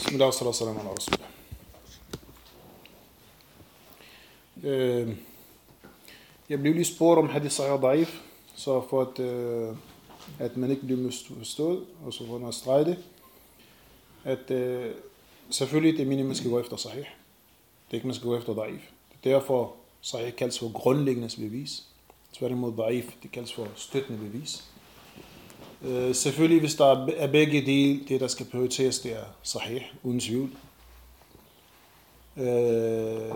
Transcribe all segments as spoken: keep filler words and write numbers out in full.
Bismillah, sallallahu alaihi wa sallam. Øh, jeg blev lige spurgt om hadith sahih og da'if, så for at, øh, at man ikke bliver misforstået, og så for at strege det, at øh, selvfølgelig det er meningen, man skal gå efter sahih. Det er ikke, man skal gå efter da'if. Det er derfor sahih kaldes for grundlæggende bevis. Tværtimod da'if, det kaldes for støttende bevis. Øh, selvfølgelig, hvis der er begge dele, det der skal prioriteres, det er sahih, uden tvivl. Øh,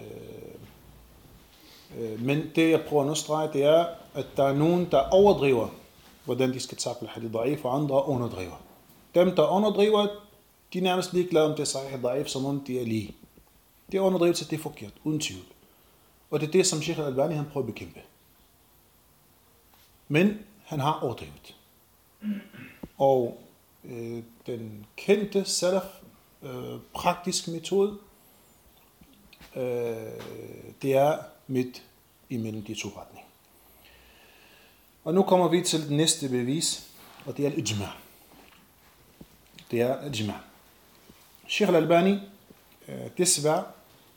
øh, men det, jeg prøver at understrege, det er, at der er nogen, der overdriver, hvordan de skal takle hadith da'if, og andre underdriver. Dem, der underdriver, de er nærmest ligeglade, om det er sahih da'if, som om de er lige. Det er underdrivelse, det er forkert, uden tvivl. Og det er det, som Sheikh al-Albani han prøver at bekæmpe. Men han har overdrivet. Og øh, den kendte salaf øh, praktiske metode, øh, det er midt imellem de to retninger. Og nu kommer vi til det næste bevis, og det er al-ijma'. Det er al-ijma'. Sheikh al-Albani, øh, desværre,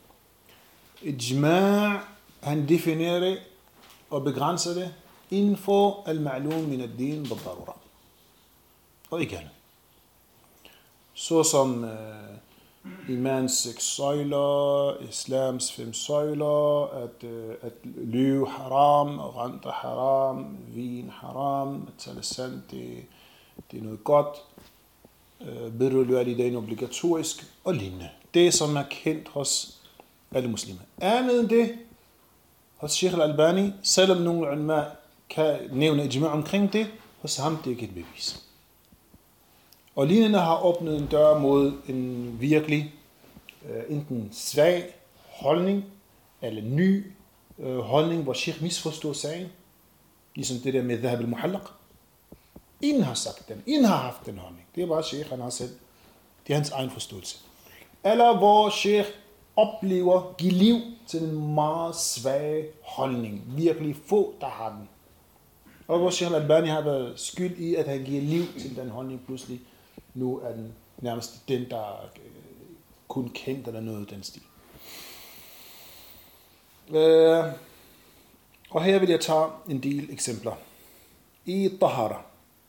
ijma' han definerer det og begrænser det inden for al-ma'lum min ad-din bid-darura. Og ikke andet. Så som øh, imans seks søjler, islams fem søjler, at, øh, at lyve haram, rente haram, vin haram, at tale sandt, det, det er noget godt, øh, birrul walidain obligatorisk og lignende. Det som er kendt hos alle muslimer. Andet end det, hos Sheikh al-Albani, selvom nogle ulema kan nævne ijma' omkring det, hos ham det er ikke et bevis. Og lignende har åbnet en dør mod en virkelig, øh, enten svag holdning, eller ny øh, holdning, hvor Sheikh misforstår sagen, ligesom det der med dhahab al-muhallaq. Ingen har sagt den, ingen har haft den holdning. Det er bare Sheikh, han har selv. Det er hans egen forståelse. Eller hvor Sheikh oplever, give liv til en meget svag holdning. Virkelig få, der har den. Og hvor Sheikh al-Albani har været skyld i, at han giver liv til den holdning pludselig. Nu er den nærmest den, der er kun kendt eller noget af den stil. Øh, og her vil jeg tage en del eksempler. I Tahara.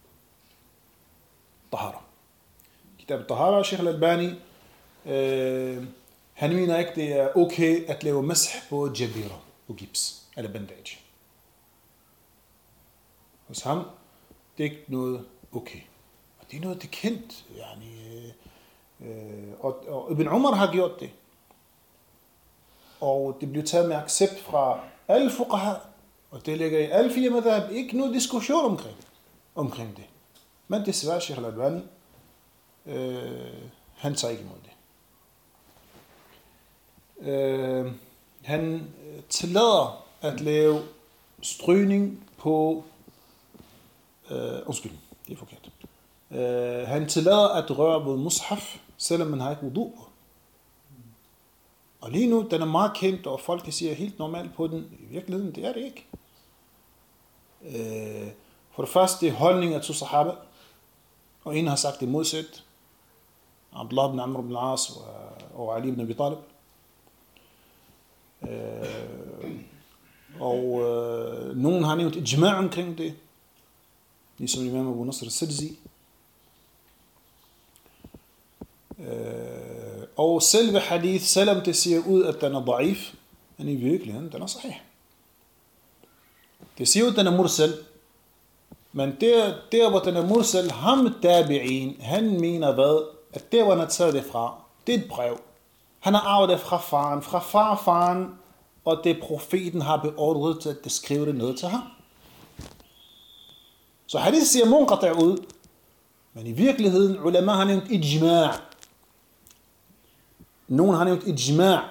Tahara. Kitab Tahara, Sheikh al-Albani, øh, han mener ikke, det er okay at lave mash på jabira og gips, eller bandage. Hos ham, det er ikke noget okay. Og det er noget, det er kendt. Yani, øh, og, og Ibn Umar har gjort det. Og det bliver taget med accept fra alle fuqaha. Og det ligger i alle fire madhab. Ikke noget diskussion omkring, omkring det. Men desværre, Sheikh al-Albani, øh, han tager ikke imod det. Øh, han tillader at lave strygning på øh, undskyld, det er forkert. Øh, han tillader at røre ved mushaf, selvom man har ikke wudu. Og lige nu, den er meget kendt, og folk kan sige helt normalt på den. I virkeligheden, det er det ikke. Øh, for det første, det er holdning af to sahaba, og en har sagt det modsat. Abdullah ibn Amr ibn al-As og Ali ibn Abi Talib. Øh, og øh, nogen har nævnt ijma' omkring det, ligesom imam Abu Nasr al-Sajzi. Øh, og selve hadith, selvom det ser ud, at den er da'if, men i virkeligheden, den er sahih. Det ser ud, at den er mursal, men der, der hvor den er mursal, ham tabi'in, han mener hvad, at der hvor han har taget det fra, det er et brev. Han har arvet det fra faren, fra farfaren, og det profeten har beordret til at skrive det noget til ham. Så hadith ser munqati' ud, men i virkeligheden, ulema har nævnt ijma'. Nogen har nævnt ijma'.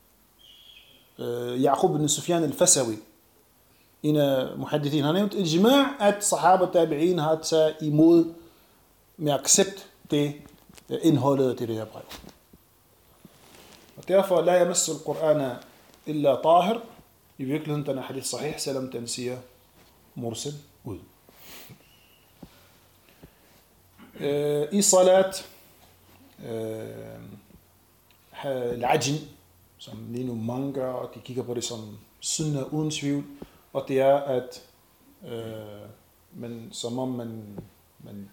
Ya'qub ibn Sufyan al-Fasawi, en af muhaddithin, har nævnt ijma', at sahaba tabi'in har taget imod med accept det indholdet til det her brev. Og derfor, la yamassu al-Qur'ana illa tahir. I virkeligheden, den er hadith sahih, selvom den siger mursal ud. I salat, øh, al-ajn, som lige nu mange gør, og de kigger på det som sunnah uden tvivl, og det er, at øh, man, som om man, man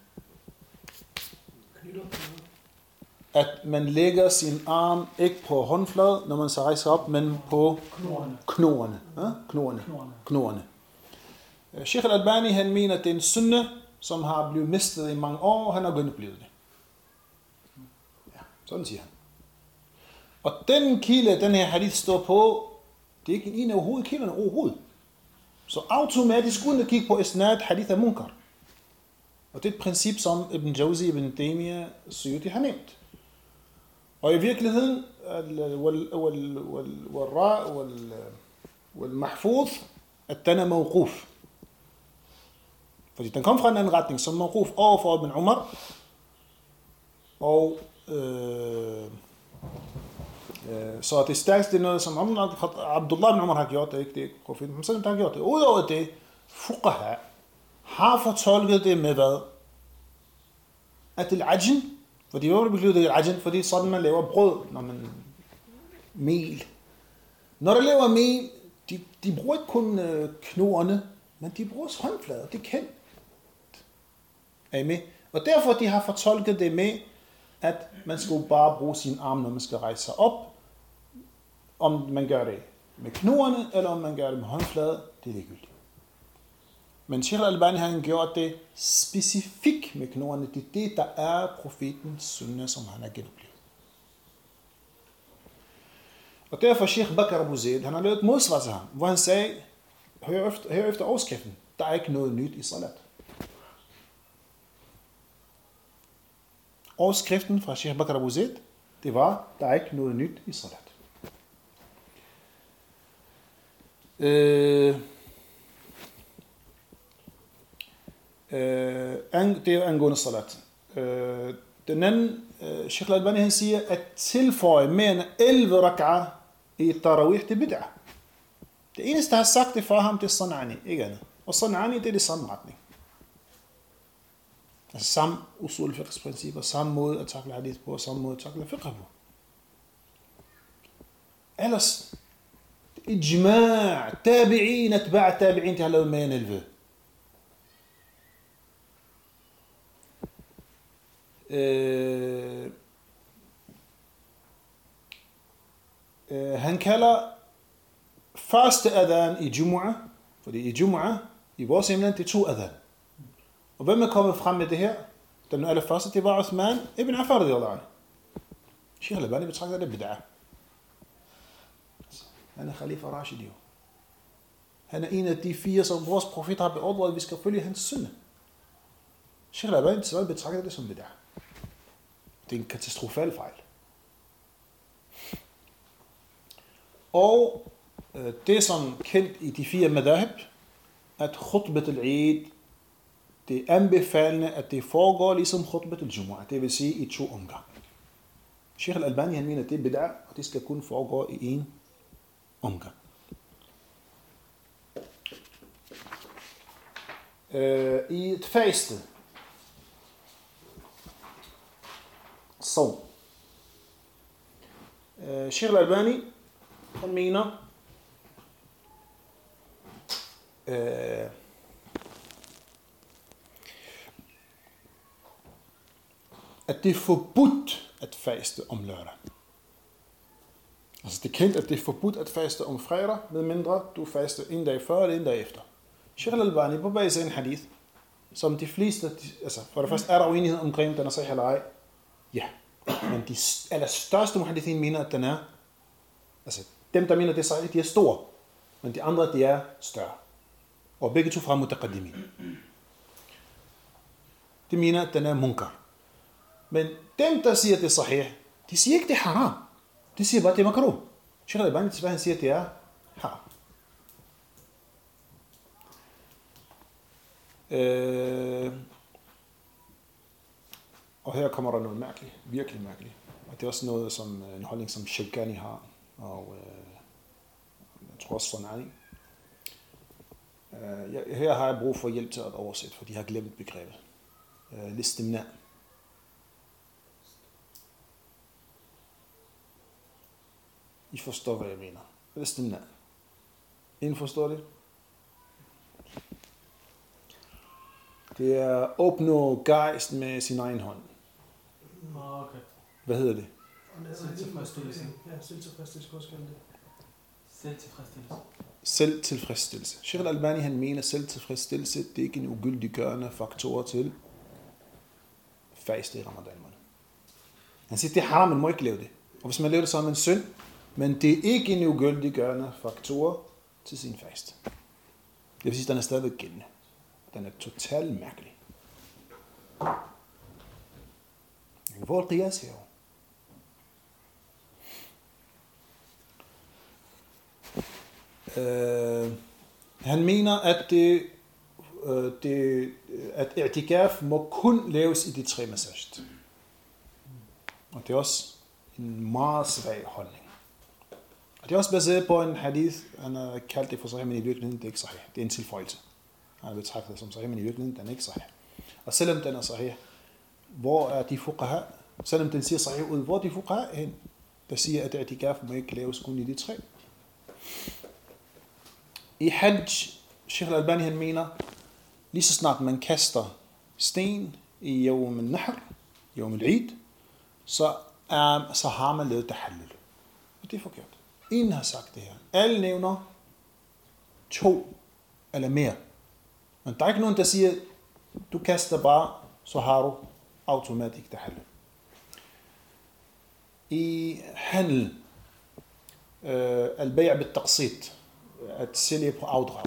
at man lægger sin arm ikke på håndfladen, når man så rejser op, men på knoerne. Ja? Knoerne. Knoerne. Sheikh al-Albani, han mener, at det er en sunnah, som har blevet mistet i mange år, og han har genoplevet det. Ja, sådan siger han. Og den kilde, den her hadith står på, det er ikke en af hovedkilderne overhovedet. Så automatisk uden at kigge på isnad, hadith er munkar. Og det er et princip, som Ibn Jawzi, Ibn Taymiyyah, Suyuti har nævnt. Og i virkeligheden, والمحفوظ, at den er mawquf. Fordi den kom fra en anden retning, som mawquf overfor Ibn Umar. Og øh, øh, så det stærkeste er noget, som Abdullah ibn Umar har gjort, det er ikke det, profeten Muhammad har gjort det. Udover det, fuqaha har fortolket det med hvad? At al-ajn, fordi hvad vil det betyde al-ajn? Fordi sådan man laver brød, når man mel. Når der laver mel, de, de bruger ikke kun øh, knoerne, men de bruger håndflader, det er kendt. Er I med? Og derfor de har fortolket det med, at man skal bare bruge sin arm, når man skal rejse sig op. Om man gør det med knoerne, eller om man gør det med håndflader, det er ligegyldigt. Men Sheikh al-Albani har gjort det specifikt med knoerne. Det er det, der er profetens sunnah, som han har genoplevet. Og derfor Sheikh Bakr Abu Zaid, han har lavet et modsvar til ham, hvor han sagde, hør efter, hør efter overskriften, der er ikke noget nyt i salat. Overskriften fra Sheikh Bakr Abu Zaid, det var, der er ikke noget nyt i salat. Øh, øh, det er angående salat. Øh, den anden, øh, Sheikh al-Albani, han siger, at tilføje mere end elleve rak'ah i tarawih, det er bid'ah. Det eneste, der har sagt det for ham, det er San'ani, ikke andet. Og San'ani, det er det samme retning. Altså samme usul fiqhs principper, samme måde at takle hadith på, samme måde at takle fiqh på. Ellers, ijma' tabi'in, atba' tabi'in, de har lavet mere end elleve. Øh, øh, han kalder første adhan i Jumu'ah, fordi i Jumu'ah, i vores hjemland, det er to adhan. Og hvem er kommet frem med det her? Den allerførste, det var Uthman ibn Affan radiyallahu anhu. Sheikh al-Albani betragter det bid'ah. Han er Khalifa Rashid jo. Han er en af de fire, som vores profet har beordret, at vi skal følge hans sunnah. Sheikh al-Albani betragter det som bid'ah. Det er en katastrofal fejl. Og øh, det er som kendt i de fire madhab, at khutbat al-Eid, det er anbefalende, at det foregår ligesom khutbat al-Jumu'ah, det vil sige i to omgange. Sheikh al-Albani, han mener, at det er bid'ah, og det skal kun foregå i en omgang. Øh, I et faste, så øh, Sheikh al-Albani, han mener, øh, at det er forbudt at faste om lørdag. Altså det er kendt, at det er forbudt at faste om fredag, medmindre du faster en dag før eller en dag efter. Sheikh al-Albani på basis af en hadith, som de fleste, altså for det første er der uenighed omkring, den er sahih eller ej. Ja, men de allerstørste muhaddithin mener, at den er, altså dem, der mener, det er sahih, de er store, men de andre, de er større. Og begge to fra mutaqaddimin. De mener, at den er munkar. Men dem, der siger, at det er sahih, de siger ikke, det er haram. De siger bare, at det er makruh. Sheikh al-Albani, han siger, at det er haram. Øh, og her kommer der noget mærkeligt, virkelig mærkeligt. Og det er også noget, som en holdning, som Shawkani har, og øh, jeg tror også San'ani. Øh, jeg, her har jeg brug for hjælp til at oversætte, for de har glemt begrebet. Øh, Listimna. I forstår, hvad jeg mener. Hvis den er. Ingen forstår det? Det er at opnå gejst med sin egen hånd. Okay. Hvad hedder det? Selvtilfredsstillelse. Ja, selvtilfredsstillelse skal også kalde det. Selvtilfredsstillelse. Selvtilfredsstillelse. Sheikh al-Albani han mener, selvtilfredsstillelse, det er ikke en ugyldiggørende faktor til faste i ramadan. Han siger, det er haram, man må ikke lave det. Og hvis man laver det, så er man synd. Men det er ikke en ugyldiggørende faktor til sin fast. Det vil sige, at den er stadigvæk gældende. Den er totalt mærkelig. Hvor er qiyas her? Uh, han mener, at det, uh, det at i'tikaf må kun laves i de tre masajid. Og det er også en meget svag holdning. Og det er også baseret på en hadith, han har kaldt det for sahih, men i virkeligheden det er ikke sahih. Det er en tilføjelse. Han har betragtet det som sahih, men i virkeligheden den er ikke sahih. Og selvom den er sahih, hvor er de fuqaha? Selvom den siger sahih ud, hvor er de fuqaha hen? Der siger, at i'tikaf må ikke laves kun i de tre. I hajj, Sheikh al-Albani han mener, lige så snart man kaster sten i yawm al-nahr, yawm al-eid, så, er, så har man lavet tahallul. Og det er forkert. Ingen har sagt det her. Alle nævner to eller mere. Men der er ikke nogen, der siger, du kaster bare, så har du automatisk tahallul. I handel, øh, al-bay' bil-taqsit, at sælge på afdrag.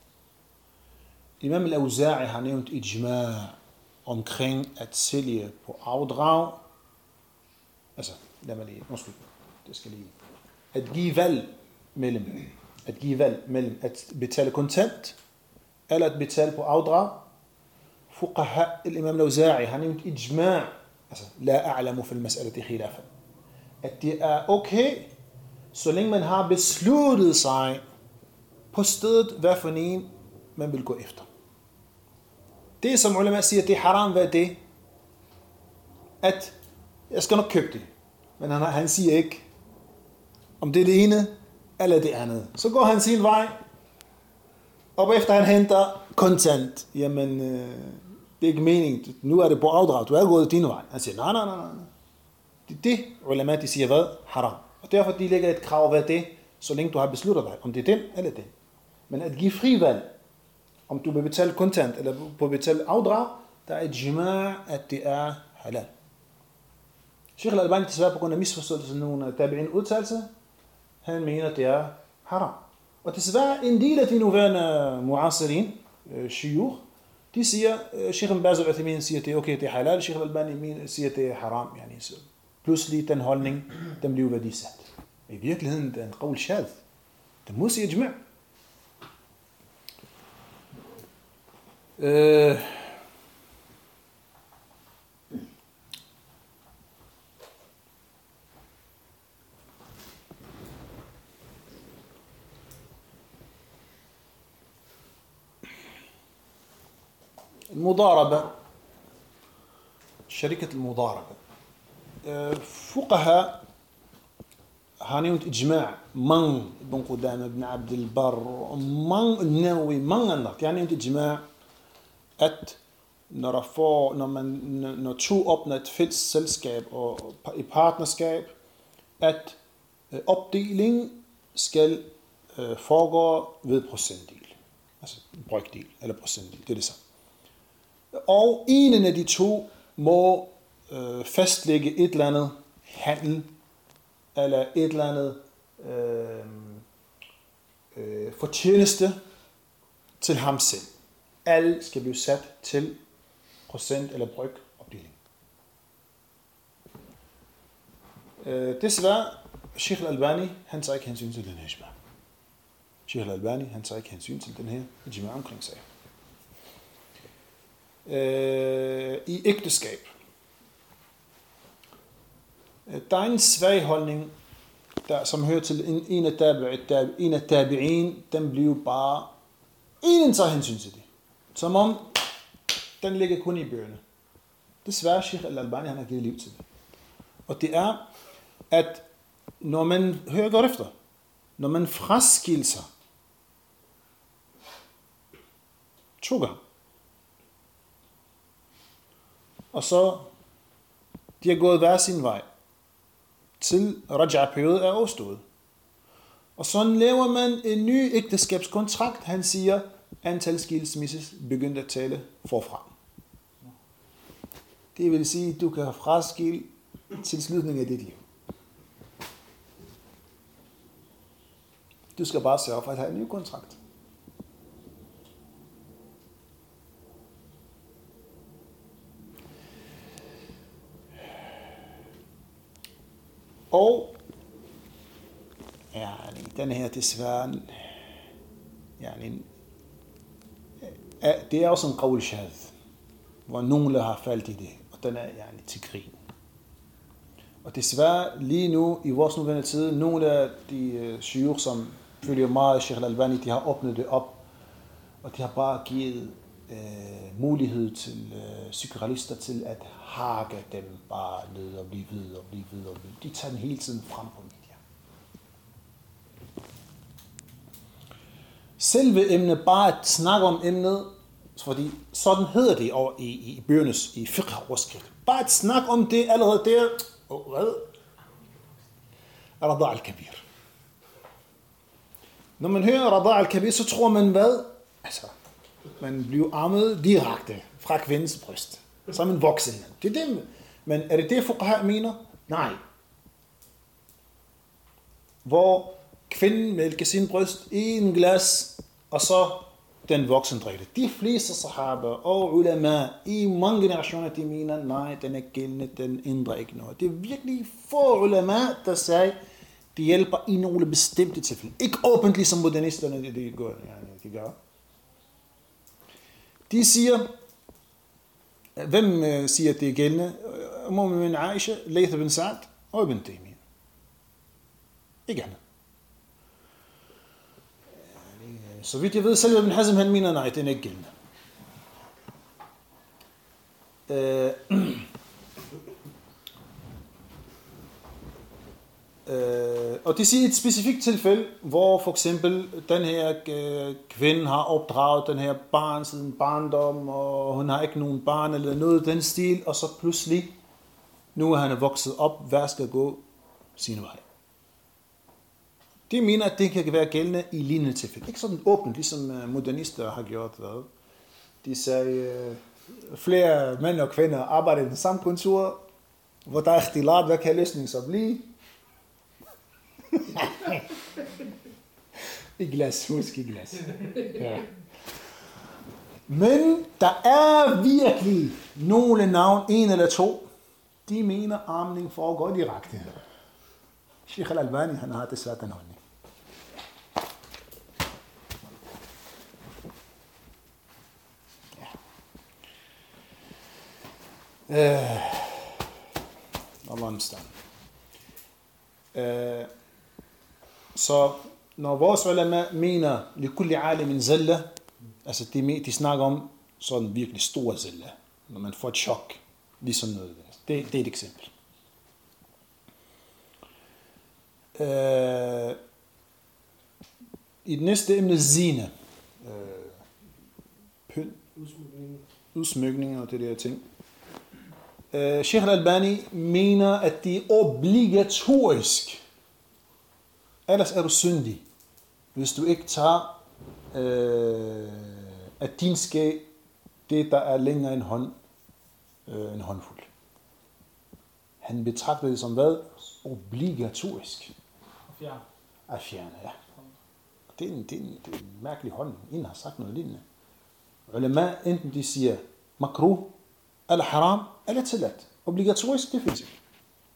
Imam al-Awza'i har nævnt ijma' omkring at sælge på afdrag. Altså, lad mig lige, måske, det skal lige. At give valg mellem, at give valg mellem at betale kontant, eller at betale på afdrag. Fuqaha, al-Imam al-Awza'i har nævnt ijma', altså, la a'lamu fil mas'alati khilafa. At det er okay, så længe man har besluttet sig på stedet, hvad for en man vil gå efter. Det som ulema siger, det er haram, hvad er det? At jeg skal nok købe det. Men han, han siger ikke, om det er det ene, eller det andet. Så går han sin vej, og efter han henter kontant, jamen, øh, det er ikke meningen, nu er det på afdrag, du er gået din vej. Han siger, nej, nej, nej, nej. Det er det, ulema, de siger, hvad? Haram. Og derfor de lægger et krav, hvad det, så længe du har besluttet dig, om det er den eller den. Men at give frivalg, om du vil betale kontant eller på betale afdrag, der er et ijma' at det er halal. Sheikh al-Albani desværre på grund af misforståelse nogle af tabi'in udtalelser, han mener, at det er haram. Og desværre en del af de nuværende mu'asirin, shiyukh, de siger, Sheikh al-Baz al-Uthaymin siger, at det er okay, det er halal, Sheikh al-Albani siger, at det er haram. Yani, så pludselig den holdning, den bliver værdisat. I virkeligheden, det er en qawl shadh. Det må sige ijma'. Øh, المضاربة شركة المضاربة فقهاء هانيوت إجماع من ابن قدامة ابن عبد البر من النووي من النقد يعني يوت إجماع at når der får, når man når to opnår et fælles selskab og et partnerskab, at øh, opdeling skal øh, foregå ved procentdel, altså brøkdel eller procentdel, det er det samme. Og en af de to må øh, fastlægge et eller andet handel eller et eller andet øh, øh, fortjeneste til ham selv. Alle skal blive sat til procent eller bryg opdeling. Øh, desværre, Sheikh al-Albani, han tager ikke hensyn til den her ijma'. Sheikh al-Albani, han tager ikke hensyn til den her ijma' omkring sig. Øh, I ægteskab. Der er en svag holdning, der, som hører til en, en af tabi'in, en af tabi'in, den bliver bare, ingen tager hensyn til det. Som om, den ligger kun i bøgerne. Desværre, Sheikh al-Albani, han har givet liv til det. Og det er, at når man hører godt efter, når man fraskilser to gange, og så de har gået hver sin vej, til Raja-periode er overstået. Og så laver man en ny ægteskabskontrakt. Han siger, antal skilsmisses begyndte at tale forfra. Det vil sige, at du kan fraskille til slutningen af dit liv. Du skal bare sørge for at have en ny kontrakt. Og ja, den her desværre, ja, det er også en qawl shadh, hvor nogle har faldt i det, og den er ja, til grin. Og desværre lige nu i vores nuværende tid, nogle af de uh, shuyukh, som følger meget Sheikh Al-Albani, de har åbnet det op, og de har bare givet uh, mulighed til uh, psykoanalyster til at hakke dem bare ned og blive ved og blive ved og blive. De tager den hele tiden frem på media. Selve emnet, bare at snakke om emnet, fordi sådan hedder det over i, i bøgernes, i fiqh-overskrift. Bare at snakke om det allerede der, oh, hvad? Rada al-Kabir. Når man hører Rada al-Kabir, så tror man hvad? Altså, man bliver armet direkte fra kvindens bryst. Som en voksen mand. Det er det. Men er det det, fuqaha mener? Nej. Hvor kvinden mælker sin bryst i en glas, og så den voksen drikker. De fleste sahaba og ulama i mange generationer, de mener, nej, den er gældende, den ændrer ikke noget. Det er virkelig få ulama, der siger, de hjælper i nogle bestemte tilfælde. Ikke åbent, ligesom modernisterne, det de gør. Ja, de gør. De siger, hvem siger, at det er gældende? Ummu bin Aisha, Layth bin Sa'd og Ibn Taymiyyah. Ikke andet. Så vidt jeg ved, selv Ibn Hazm, han mener, nej, den er ikke gældende. Øh, øh, og det siger et specifikt tilfælde, hvor for eksempel den her øh, kvinde har opdraget den her barn siden barndom, og hun har ikke nogen barn eller noget den stil, og så pludselig, nu er han vokset op, hvad skal gå sine vej. De mener, at det kan være gældende i lignende tilfælde. Ikke sådan åbent, ligesom modernister har gjort. Hvad? De sagde, flere mænd og kvinder arbejder i den samme kontor, hvor der er ikhtilat, hvad kan løsningen så blive? I glas, husk i glas. Ja. Men der er virkelig nogle navn, en eller to, de mener, armning foregår direkte. Sheikh Al-Albani, han har det svært den holdning. Allah musta'an. Så når vores ulama mener likulli alimin zalla, altså de, de snakker om sådan virkelig stor zalla, når man får et chok, ligesom noget. Det, det er et eksempel. Uh, I det næste emne zina, uh, pynt, Udsmykning. udsmykning og det der ting. Uh, Sheikh Al-Albani mener, at det er obligatorisk. Ellers er du syndig, hvis du ikke tager uh, at din ske det, der er længere en hånd, uh, en håndfuld. Han betragter det som hvad? Obligatorisk. Ja. At fjerne, ja. Det er en, det er en, det er en mærkelig hånd. Ingen har sagt noget lignende. Ulema, enten de siger makruh, eller haram, eller tilladt. Obligatorisk, det findes ikke.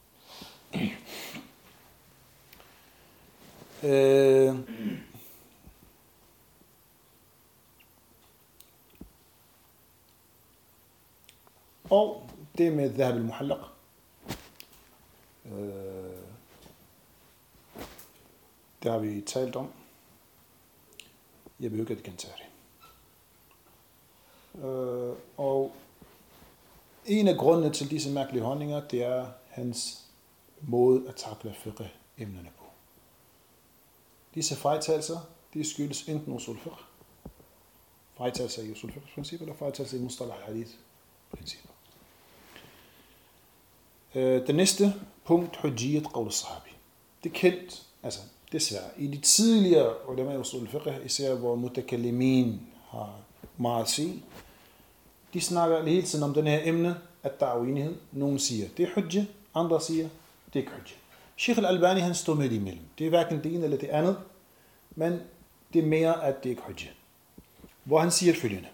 øh, og det med dhahab al-muhallaq. Øh, det har vi talt om. Jeg vil ikke gentage det. Øh, og en af grundene til disse mærkelige holdninger, det er hans måde at takle fiqh emnerne på. Disse fejltagelser, de skyldes enten usul fiqh, fejltagelser i usul fiqh principper, eller fejltagelser i mustalah hadith principper. Det næste punkt, hujjiyat qawl sahabi. Det er kendt, altså desværre, i de tidligere ulema i usul fiqh, især hvor mutakallimin har meget at sige, de snakker hele tiden om den her emne, at der er uenighed. Nogle siger, det er hujja, andre siger, det er ikke hujja. Sheikh al-Albani, han står midt imellem. Det er hverken det ene eller det andet, men det er mere, at det ikke er hujja. Hvor han siger følgende.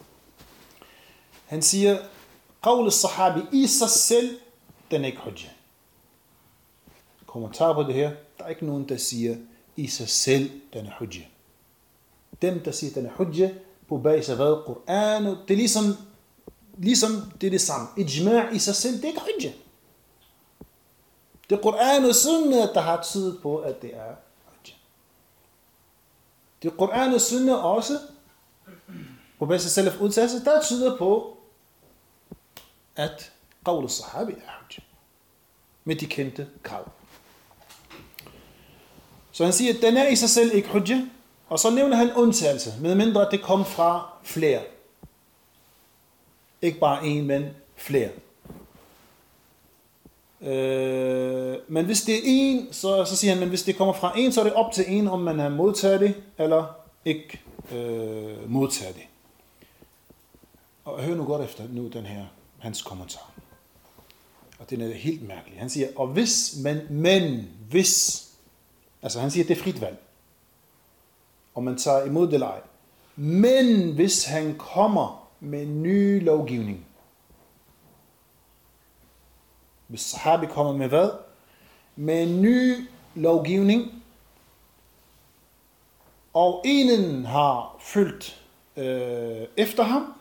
Han siger, qawl al-sahabi i sig selv, den er ikke hujja. Kommentar på det her, der er ikke nogen, der siger, i sig selv, den er hujja. Dem, der siger, den er hujja, på basis af hvad? Koran, det er ligesom, ligesom det er det samme. Ijma' i sig selv, det er ikke hujja. Det er Koran og Sunnah, der har tydet på, at det er hujja. Det er Koran og Sunnah også, på basis af salaf udtalelse, der tyder på, at qawl al-sahabi er hujja. Med de kendte krav. Så han siger, at den er i sig selv ikke hujja, og så nævner han undtagelse, med mindre at det kom fra flere. Ikke bare en, men flere. Øh, men hvis det er en, så, så siger han, men hvis det kommer fra en, så er det op til en, om man har modtaget det, eller ikke øh, modtaget det. Og hør nu godt efter nu den her, hans kommentar. Og den er helt mærkelig. Han siger, og hvis, men, men, hvis, altså han siger, det er frit valg. Og man tager imod det eller ej. Men hvis han kommer med ny lovgivning. Hvis sahabi kommer med hvad? Med ny lovgivning. Og enen har følgt øh, efter ham.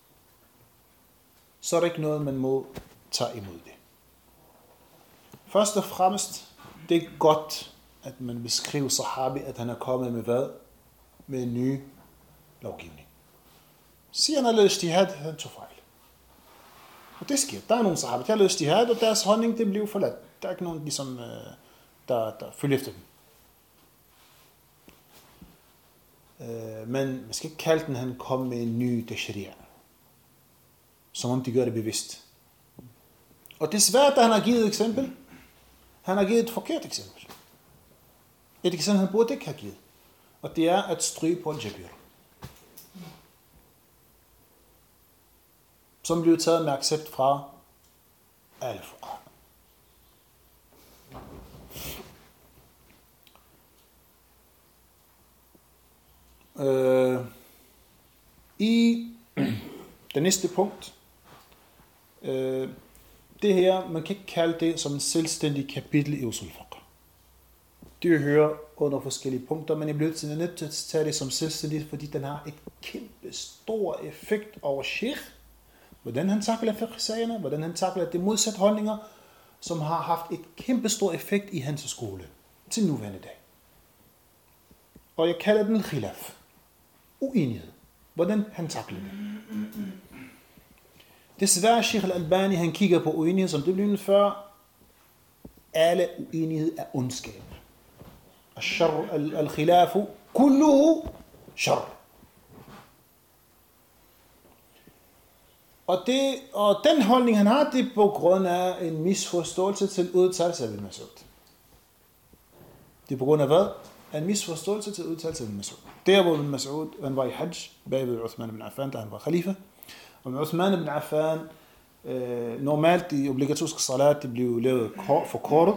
Så er der ikke noget, man må tage imod det. Først og fremmest, det er godt, at man beskriver sahabi, at han er kommet med hvad? Med en ny lovgivning. Siger han har løst jihad, han tog fejl. Og det sker. Der er nogle sahabi, der har løst jihad, og deres holdning, det blev forladt. Der er ikke nogen, ligesom, der, der følger efter dem. Men man skal ikke kalde den, han kom med en ny tashri'a. Som om de gør det bevidst. Og desværre, da han har givet et eksempel, han har givet et forkert eksempel. Et eksempel, han burde ikke have givet. Og det er at stryge på al-jabir. Som blev taget med accept fra alle fuqaha. Øh, I det næste punkt, øh, det her, man kan ikke kalde det som en selvstændig kapitel i usul fiqh. Det hører under forskellige punkter, men jeg bliver nødt til at tage det som selvstændigt, fordi den har et kæmpe stor effekt over sheikh. Hvordan han takler fiqh-sagerne, hvordan han takler de modsatte holdninger, som har haft et kæmpe stor effekt i hans skole til nuværende dag. Og jeg kalder den khilaf. Uenighed. Hvordan han takler det. Desværre, Sheikh al-Albani, han kigger på uenighed, som det blev nævnt før. Alle uenighed er ondskab. الشر الخلاف كله شر. Og, det, og den holdning, han har, det er på grund af en misforståelse til udtalelse af Ibn Mas'ud. Det er på grund af hvad? En misforståelse til udtalelse af Ibn Mas'ud. Der hvor Ibn Mas'ud, han var i hajj, bagved Uthman ibn Affan, da han var khalifa. Og med Uthman ibn Affan, øh, normalt de obligatoriske salat, de blev lavet for kortet.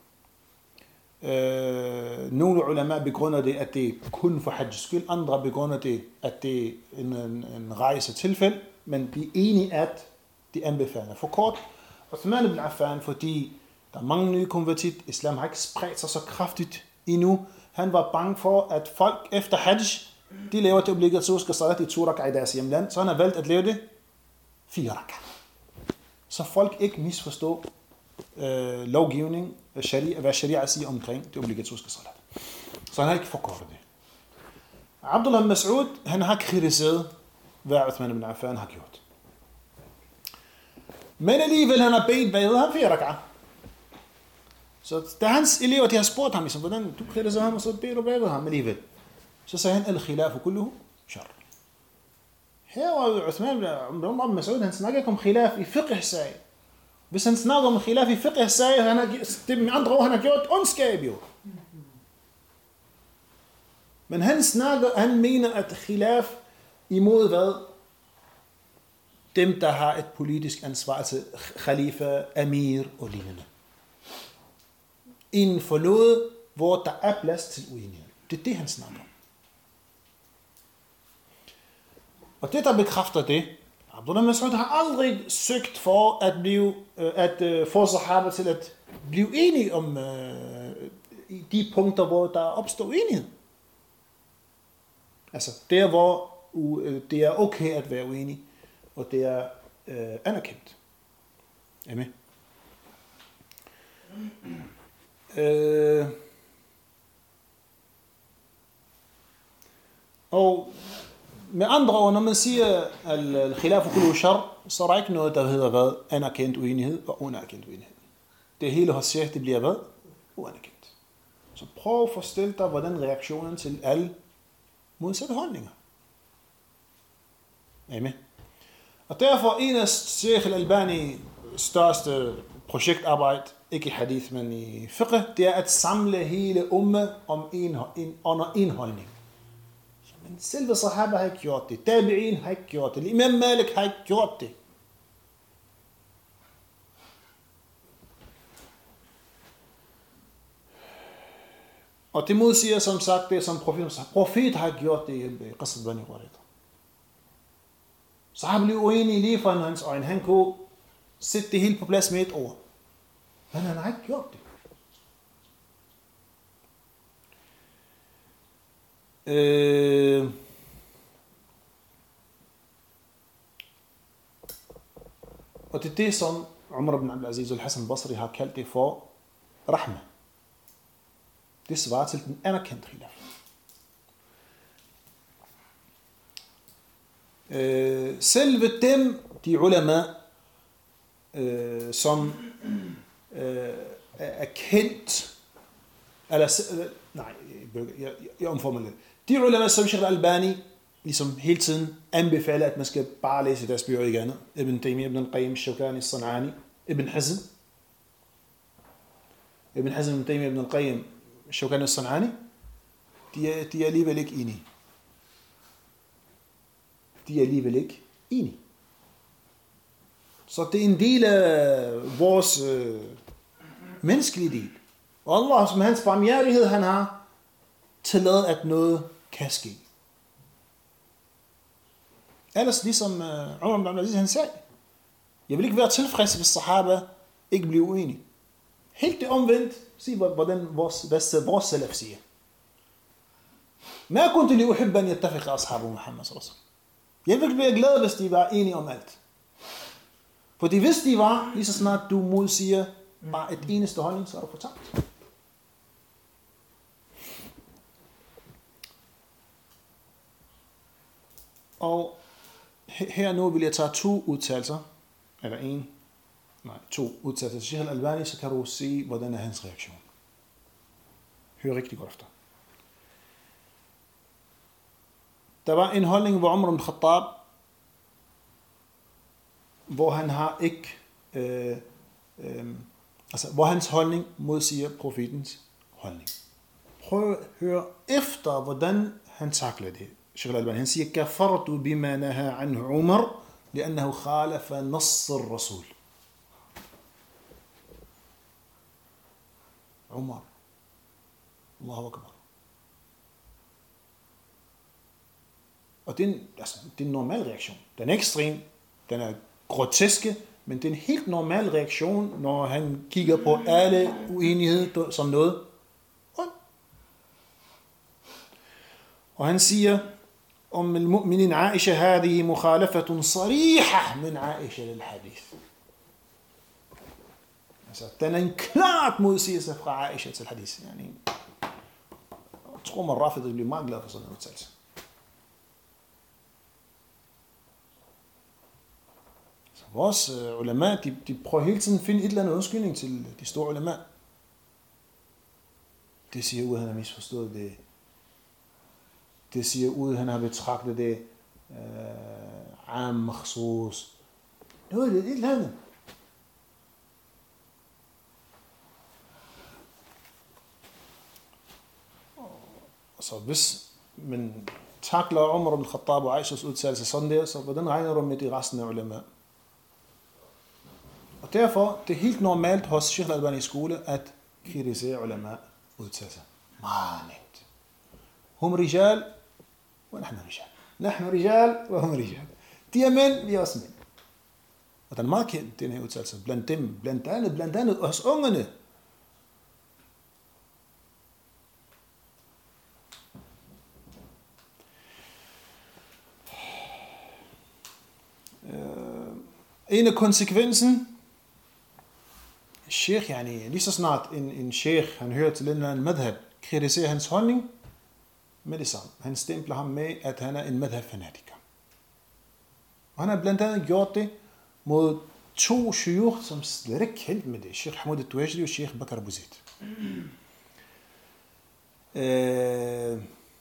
Øh, nogle ulema begrunder det, at det er kun for hajjs skyld. Andre begrunder det, at det er en, en, en rejse tilfælde. Men de er enige, at de anbefaler for kort. Uthman ibn Affan, fordi der er mange nye konvertit. Islam har ikke spredt sig så kraftigt endnu. Han var bange for, at folk efter hajj, de laver det obligatoriske salat i to raka i deres hjemland. Så han har valgt at lave det fire raka. Så folk ikke misforstår øh, lovgivning, sharia, hvad sharia siger omkring det obligatoriske salat. Så han har ikke forkortet det. Abdullah ibn Mas'ud, han har kritiseret, hvad Uthman ibn Affan har gjort. Men alligevel han har bedt, hvad han fire raka. Så da hans elever, de har spurgt ham, ligesom, hvordan du kritiserer ham, og så beder du bagved ham alligevel. Så sagde han, al-khilafu kulluhu shar. Her var Uthman ibn Mas'ud, han snakker ikke om khilaf i fiqh-sag. Hvis han snakker om khilaf i fiqh-sag, han har, det med andre ord, han har gjort ondskab jo. Men han snakker, han mener, at khilaf imod hvad? Dem, der har et politisk ansvar, altså khalifa, amir og lignende. Inden for noget, hvor der er plads til uenighed. Det er det, han snakker om. Og det, der bekræfter det, Abdullah Mas'ud har aldrig søgt for at blive, at få sahaba til at blive enige om de punkter, hvor der opstår uenighed. Altså, der hvor det er okay at være uenig, og det er øh, anerkendt. Er med? Øh, og med andre ord, når man siger al-khilafu kullu shar, så er der ikke noget, der hedder hvad? Anerkendt uenighed og uanerkendt uenighed. Det hele hos Sheikh, det bliver hvad? Uanerkendt. Så prøv at forestille dig, hvordan reaktionen til alle modsatte holdninger. Er med? Og derfor en af Sheikh al-Albani største projektarbejde, ikke i hadith, men i fiqh, det er at samle hele umme om en, en, under en holdning. Men selve sahaba har ikke gjort det. Tabi'in har ikke gjort det. Imam Malik har ikke gjort det. Og det modsiger som sagt det, som profeten sagde. Profet har ikke gjort det i Qasr Bani Qurayza. Så han blev uenig lige fra hans øjne. Han kunne sætte det hele på plads med et ord. Men han har ikke gjort det. Øh... Og det er det, som Umar ibn Abdul Aziz al-Hassan al-Basri har kaldt det for rahma. Det svarer til den anerkendte khilaf. Øh, selve dem, de ulama, øh, som øh, er kendt, eller, øh, nej, jeg, jeg, jeg omformulerer det. De ulama, som Sheikh al-Albani, ligesom hele tiden anbefaler, at man skal bare læse deres bøger igen. Ibn Taymiyyah, Ibn al-Qayyim, Shawkani, San'ani, Ibn Hazm. Ibn Hazm, Ibn Taymiyyah, Ibn al-Qayyim, Shawkani og San'ani, de er, de er alligevel ikke enige. De er alligevel ikke enige. Så det er en del af vores øh, menneskelige del. Og Allah, som hans barmhjertighed, han har tilladet, at noget kan ske. Ellers ligesom øh, Umar ibn Abdul Aziz, han sagde, jeg vil ikke være tilfreds, hvis sahaba ikke bliver uenige. Helt det omvendt, sig hvordan vores, vores salaf siger. ما كنت لأحب أن يتفق أصحاب محمد صلى الله عليه وسلم. Jeg ville blive glad, hvis de var enige om alt. Fordi hvis de var, lige så snart du modsiger bare et eneste holdning, så er du fortabt. Og her nu vil jeg tage to udtalelser, eller en, nej, to udtalelser til Sheikh al-Albani, så kan du se, hvordan er hans reaktion. Hør rigtig godt efter. Der var en holdning, hvor Umar ibn Khattab, hvor han har ikke, øh, øh, altså hvor hans holdning modsiger profetens holdning. Prøv at høre efter, hvordan han takler det. Sheikh al-Albani, han siger, kafartu bima naha anhu Umar, لأنه خالف نص الرسول. Umar. Allahu Akbar. Og det er, en, altså, det er en normal reaktion. Den er ekstrem, den er groteske, men det er en helt normal reaktion, når han kigger på alle uenigheder som noget. Og han siger om al-mu'minin Aisha, هذه مخالفة صريحة من عائشة للحديث. Altså, den er en klart modsigelse fra Aisha til hadith. Jeg tror, man Rafid bliver meget glad for sådan en udtalelse. Vores ulema, de, de prøver hele tiden at finde et eller andet undskyldning til de store ulema. det siger ud, at han har misforstået det. Det siger ud, at han har betragtet det am makhsus. Noget det er et eller andet. Så hvis man takler Umar ibn Khattab og Aishas udtalelse sådan der, så hvordan regner du med de resten af ulema? Og derfor, det er helt normalt hos Sheikh al-Albani skole, at kritisere ulema udtalelser. Meget nemt. Hum rijal, og nahnu rijal. Nahnu rijal, og hum rijal. De er mænd, vi er også mænd. Og den er meget kendt, den her udtalelse, blandt dem, blandt andet, blandt andet hos ungerne. En af konsekvensen, sheikh, yani, lige så snart en, en sheikh, han hører til en eller anden madhab, kritiserer hans holdning, med det samme. Han stempler ham med, at han er en madhab-fanatiker. Og han har blandt andet gjort det mod to shuyukh, som slet ikke kendt med det. Sheikh Hamoud al-Tuwajri og Sheikh Bakr Abu Zaid. Øh,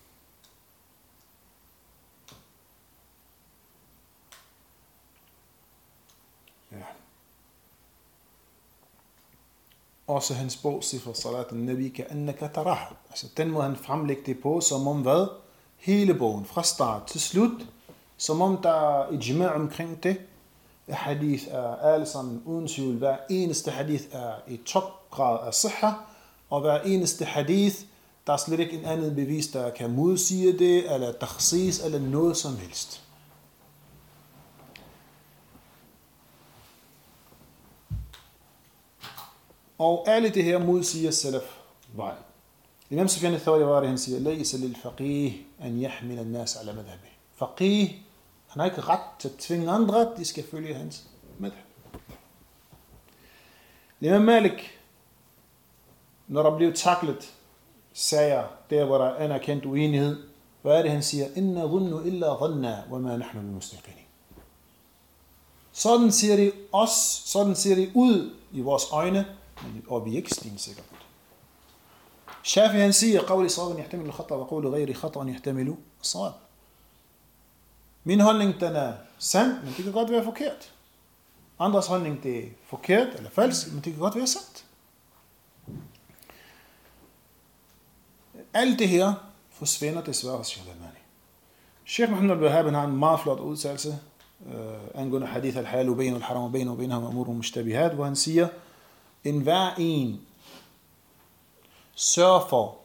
Også hans bog, Sifr Salat al-Nabi, ka'annaka taraha. Altså den må han fremlægge det på, som om hvad? Hele bogen, fra start til slut, som om der er ijma' omkring det. Hadith er alle sammen uden tvivl. Hver eneste hadith er i topgrad af sihha, og hver eneste hadith, der er slet ikke en anden bevis, der kan modsige det, eller takhsis, eller noget som helst. Og alle det her modsiger salaf vej. Imam Sufyan al-Thawri, han siger, Laysa lil faqih an yahmil an-nas ala madhhabi. Faqih, han har ikke ret til at tvinge andre, de skal følge hans madhhab. Imam Malik, når der blev taklet sager, der hvor der er anerkendt uenighed, hvad er det han siger? Inna dhunnu illa dhanna, wa ma nahnu bimustaqirin. Sådan siger det os, sådan ser det ud i vores øjne, og vi er ikke stensikre på det. Shafi han siger, qawli sawaban yahtamilu al-khata wa qawlu ghayri khata'an yahtamilu as-sawab. Min holdning, den er sand, men det kan godt være forkert. Andres holdning, det er forkert eller falsk, men det kan godt være sandt. Alt det her forsvinder desværre hos Sheikh al-Albani. Sheikh Muhammad al-Wahhab har en meget flot udtalelse uh, angående hadith al-halal og bain al-haram og bain og bainahum umurun mushtabihat, hvor han siger, en hver en sørger for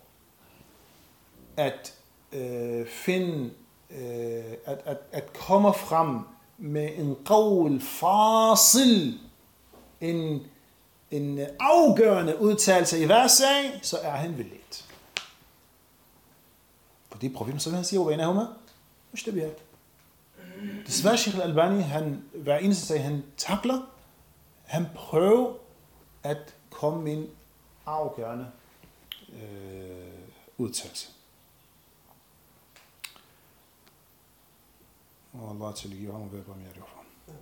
at øh, finde, øh, at, at, at komme frem med en qawl fasil, en, en afgørende udtalelse i hver sag, så er han velledt. For det er problemet, som han siger, hvad er det mushtabihat. Desværre Sheikh al-Albani, han, hver eneste sag, han takler, han prøver at komme med en afgørende øh, udtalelse. Og Allah tilgiver ham og ved, hvad jeg er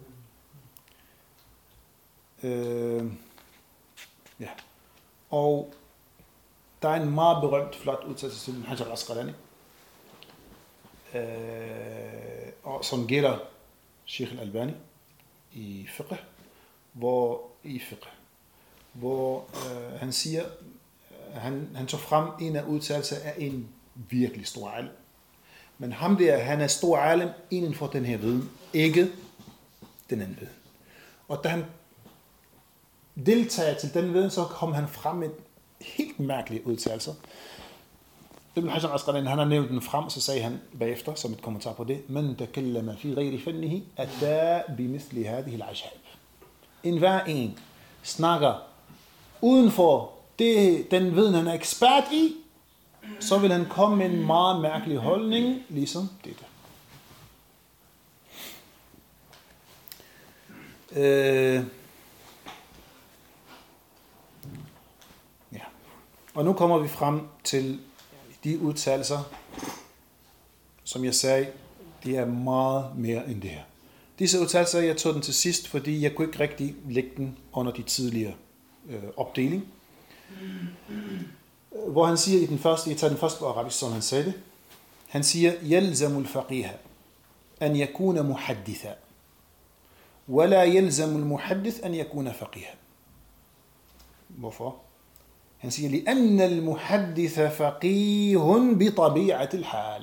for. Øh, ja. Og der er en meget berømt, flot udtalelse til Hajar al-Asqalani, øh, og som gælder Sheikh al-Albani i fiqh, hvor i fiqh, hvor øh, han siger, øh, han, han tog frem en af udtalelser af en virkelig stor alim. Men ham der, han er stor alim inden for den her viden, ikke den anden viden. Og da han deltager til den viden, så kom han frem med helt mærkelige udtalelser. Ibn Hajar al-Asqalani, han har nævnt den frem, så sagde han bagefter, som et kommentar på det, men takallama fi ghayri fannihi atta bimithli hadhihi al-ajab. En hver en snakker uden for det, den viden, han er ekspert i, så vil han komme med en meget mærkelig holdning, ligesom dette. Øh, ja. Og nu kommer vi frem til de udtalelser, som jeg sagde, det er meget mere end det her. Disse udtalelser, jeg tog den til sidst, fordi jeg kunne ikke rigtig lægge den under de tidligere øh, opdeling. hvor han siger i den første, jeg tager den første på arabisk, som han sagde det. Han siger, يلزم الفقيه أن يكون محدثا ولا يلزم المحدث أن يكون فقيها. Hvorfor? Han siger, لأن المحدث فقيه بطبيعة الحال.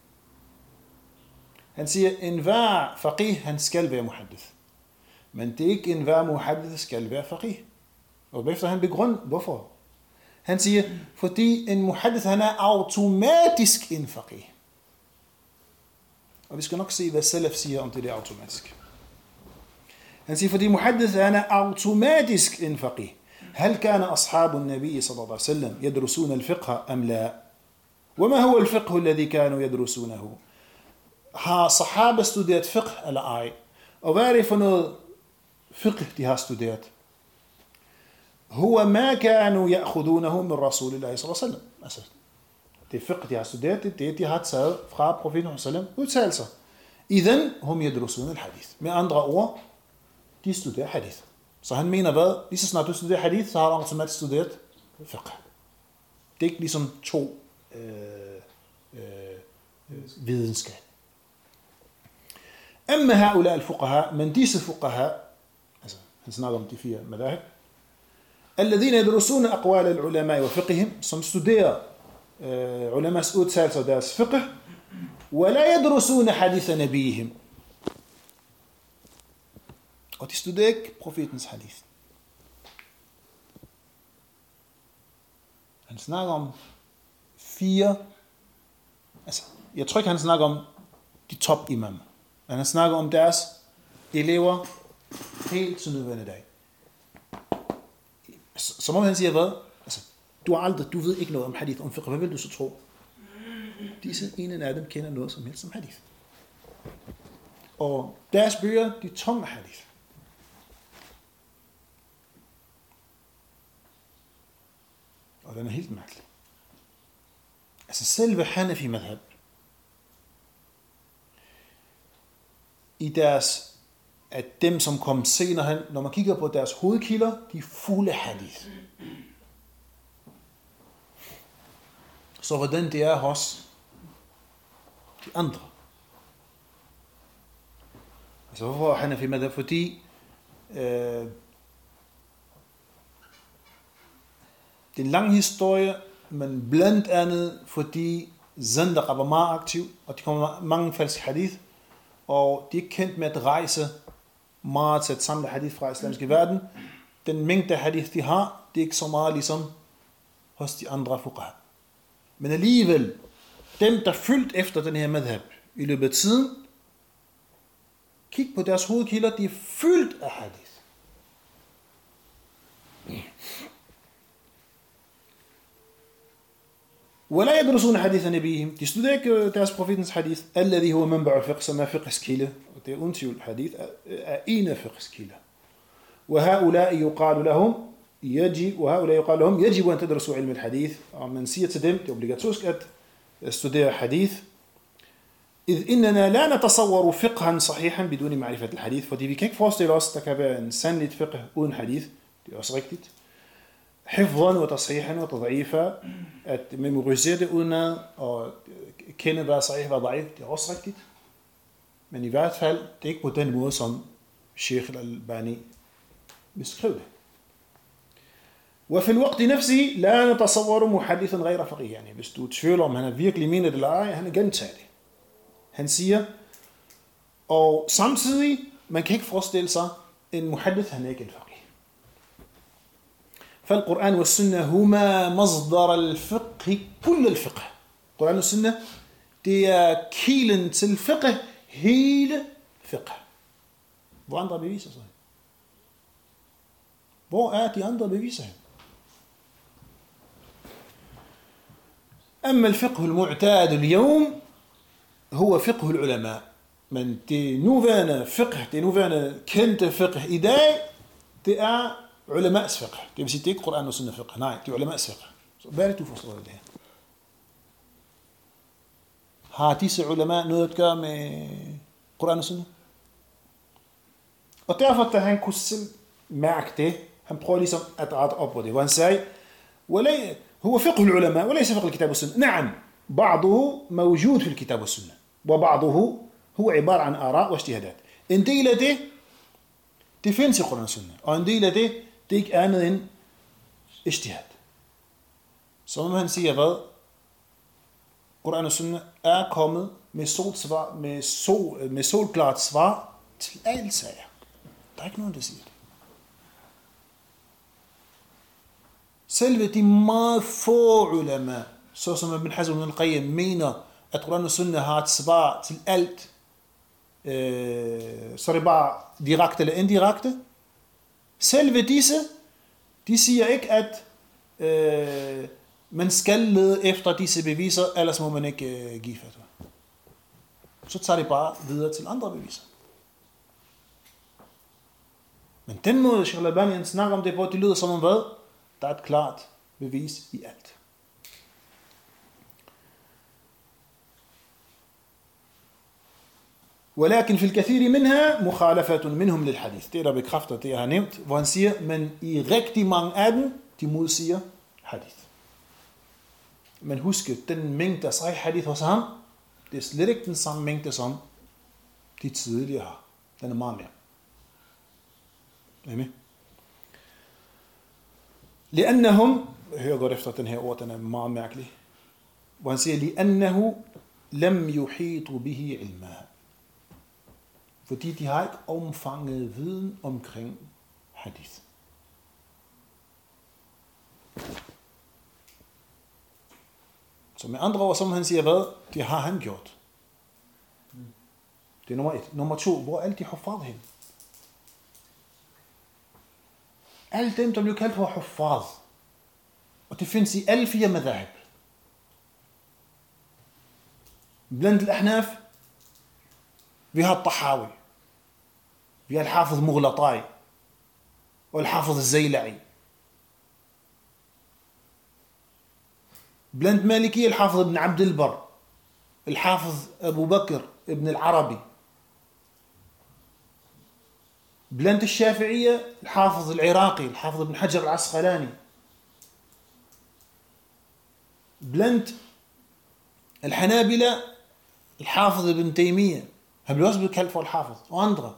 Han siger, enhver faqih, han skal være muhaddith. Men det er ikke enhver muhaddith skal være faqih. Og bagefter han begrund, hvorfor? Han siger, fordi en muhaddith, han er automatisk en faqih. Og vi skal nok se, hvad Salaf siger om det der automatisk. Han siger, fordi muhaddith, han er automatisk en faqih. هل كان أصحاب النبي صلى الله عليه وسلم يدرسون الفقه أم لا؟ وما هو الفقه الذي كانوا يدرسونه؟ Har sahaba studeret fiqh eller ej? Og hvad er det for noget fiqh, de har studeret? هو ما كانوا يأخذونه من رسول الله صلى الله عليه وسلم. Altså, det fiqh, de har studeret, det er det, de har taget fra profeten sallam udtalelser. إذن هم يدرسون الحديث. Med andre ord, de studerer hadith. Så han mener hvad? Lige så snart du studerer hadith, så har du automatisk studeret fiqh. Det er ikke ligesom to øh, øh, øh, videnskab. أما هؤلاء الفقهاء من ديس الفقهاء altså han snakker om de fire madahib الذين يدرسون أقوال العلماء وفقههم som studerer øh, ulemas udtalelser og deres fiqh ولا يدرسون حديث نبيهم og de studerer ikke profetens hadith. Han snakker om fire altså jeg tror ikke han snakker om de top imam. Men han snakker om deres elever helt til nødvendig dag. Som om han siger hvad? Altså, du har aldrig, du ved ikke noget om hadith, om fiqh. Hvad vil du så tro? Disse ene af dem kender noget som helst om hadith. Og deres bøger, de er tomme hadith. Og den er helt mærkelig. Altså selve Hanafi madhab, i deres, at dem som kom senere hen, når man kigger på deres hovedkilder, de er fulde hadith. Så hvordan det er hos de andre. Altså hvorfor Hanafi madhab? Fordi øh, det er en lang historie, men blandt andet fordi Zandaqa var meget aktiv, og de kommer mange falske hadith, og de er ikke kendt med at rejse meget til at samle hadith fra islamiske verden. Den mængde hadith, de har, det er ikke så meget ligesom hos de andre fuqaha. Men alligevel, dem der fyldt efter den her madhab i løbet af tiden, kig på deres hovedkilder, de er fyldt af hadith. ولا يدرسون حديث نبيهم. De studerer ikke deres profetens hadith. الذي هو منبع الفقه, som er fiqhs kilde. Og det er undtvivl hadith er en af fiqhs kilder. وهؤلاء يقال لهم يجب وهؤلاء يقال لهم يجب أن تدرسوا علم الحديث. Og man siger til dem, det er obligatorisk at studere hadith. إذ إننا لا نتصور فقها صحيحا بدون معرفة الحديث. Fordi vi kan ikke forestille os, der kan være en sandligt fiqh uden hadith. Det er også rigtigt. حفظا وتصحيحا وتضعيفا, at memorisere det udenad og kende hvad sahih hvad da'if, det er også rigtigt. Men i hvert fald, det er ikke på den måde, som Sheikh al-Albani beskrev det. وفي الوقت نفسه لا نتصور محدثا غير فقيه. يعني hvis du tvivler om han er virkelig mener det eller ej, han er gentaget det. Han siger, og samtidig, man kan ikke forestille sig en muhaddith, han er ikke en faqih. فالقرآن والسنة هما مصدر الفقه كل الفقه. القرآن والسنة det er kilen til fiqh, hele fiqh. Hvor andre beviser sig? Hvor er de andre beviser? أما الفقه المعتاد اليوم هو فقه العلماء. Men det nuværende fiqh, det nuværende kendte fiqh i dag, det er ulema's fiqh. Det vil sige, det er ikke Qur'an og Sunnah fiqh. Nej, det er ulema's fiqh. Så hvad er det, du forstår det her? Har disse ulema noget at gøre med Qur'an og Sunnah? Og derfor, da han kunne selv mærke det, han prøver ligesom at rette op på det, hvor han sagde, هو فقه العلماء وليس فقه الكتاب والسنة. نعم بعضه موجود في الكتاب والسنة وبعضه هو عبارة عن آراء واجتهادات. En del af det, det findes i Koran og Sunna. Og en del af det, det er ikke andet end ijtihad. Så må han sige, hvad? Koran og Sunna er kommet med, solsvar, med, sol, med solklart svar til alle sager. Der er ikke nogen, der siger det. Selve de meget få ulama, så som Ibn Hazm al-Qayyim mener, at Koran og Sunna har et svar til alt, øh, så er det bare direkte eller indirekte. Selve disse, de siger ikke, at øh, man skal lede efter disse beviser, ellers må man ikke øh, give fatwa. Så tager det bare videre til andre beviser. Men den måde, Sheikh Al-Albani snakker om det på, det lyder som om hvad? Der er et klart bevis i alt. ولكن في الكثير منها مخالفة منهم للحديث. Det er der bekræfter det jeg har nævnt, hvor han siger, men i rigtig mange af dem, de modsiger hadith. Men husk, den mængde af sahih hadith hos ham, det er slet ikke den samme mængde som de tidligere har. Den er meget mere. Er I med? لأنهم, hør godt efter den her ord, den er meget mærkelig, hvor han siger, لأنه لم يحيط به علمها. Fordi de har ikke omfanget viden omkring hadith. Så med andre ord, som han siger, hvad? Det har han gjort. Det er nummer et. Nummer to, hvor er alle de huffaz hen? Alle dem, der bliver kaldt for huffaz. Og det findes i alle fire madhab. Blandt al-Ahnaf, vi har Tahawi, vi har al-Hafiz Mughlatai, og al-Hafiz al-Zayla'i. بلند مالكي الحافظ ابن عبد البر، الحافظ أبو بكر ابن العربي. بلند الشافعية الحافظ العراقي الحافظ ابن حجر العسقلاني. بلند الحنابلة الحافظ ابن تيمية. هم بيوصلوا الكلف والحافظ وأندرى.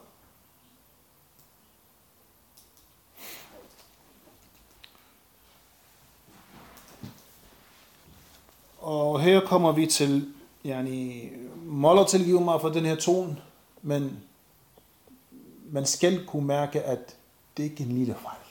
Og her kommer vi til, yani, Moller tilgiver mig for den her tone, men man skal kunne mærke, at det ikke er en lille fejl.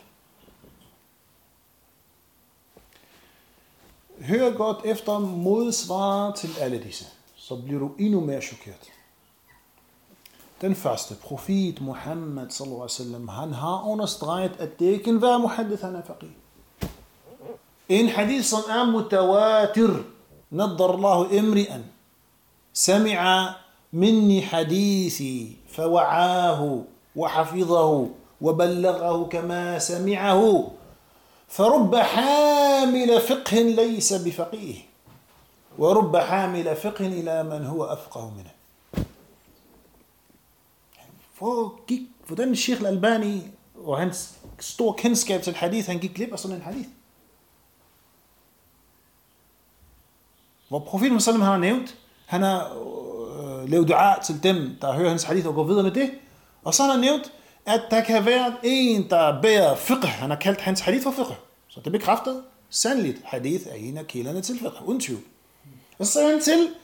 Hør godt efter modsvar til alle disse, så bliver du endnu mere chokeret. Den første, profet Muhammad sallallahu alaihi wasallam, han har understreget, at det ikke kan være muhaddith, han er faqih. En hadith som er mutawatir, نضر الله امرئا سمع مني حديثي فوعاه وحفظه وبلغه كما سمعه فرب حامل فقه ليس بفقيه ورب حامل فقه إلى من هو أفقه منه. For den Sheikh Al-Albani og hans store kendskab til hadith, han gik glip af sådan en hadith. Hvor profeten sallam har nævnt, han har øh, lavet dua til dem, der hører hans hadith og går videre med det. Og så har han nævnt, at der kan være en, der bærer fiqh. Han har kaldt hans hadith for fiqh. Så det bekræfter sandeligt, hadith er en af kilderne til fiqh, uden tvivl. Og så sagde han til,